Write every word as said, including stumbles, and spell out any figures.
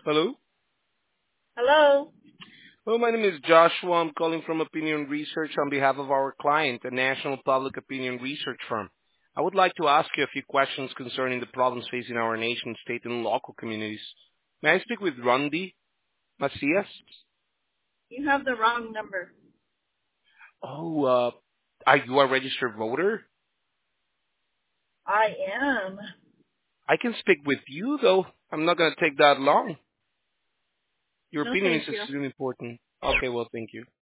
Hello? Hello. Hello, my name is Joshua. I'm calling from Opinion Research on behalf of our client, a national public opinion research firm. I would like to ask you a few questions concerning the problems facing our nation, state, and local communities. May I speak with Randy Macias? You have the wrong number. Oh, uh, are you a registered voter? I am. I can speak with you, though. I'm not going to take that long. Your No, opinion is thank you. extremely important. Okay, well, thank you.